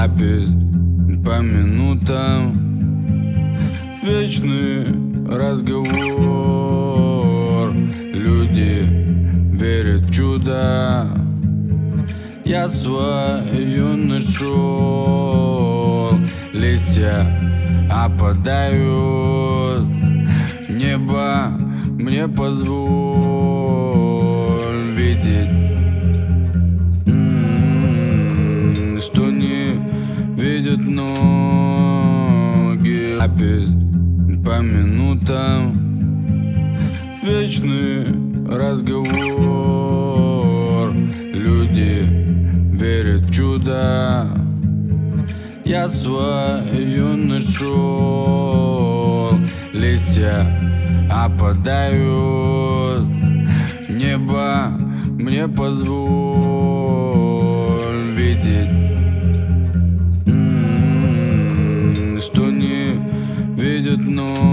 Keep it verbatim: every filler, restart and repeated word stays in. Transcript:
Опять по минутам вечный разговор. Люди верят в чудо, я свою нашел. Листья опадают, небо мне позволь видеть, м-м-м, что не видят ноги. Опять по минутам вечный разговор. Люди верят в чудо, я свою нашел. Листья опадают, небо мне позволь видеть, м-м-м, что не видят ноги.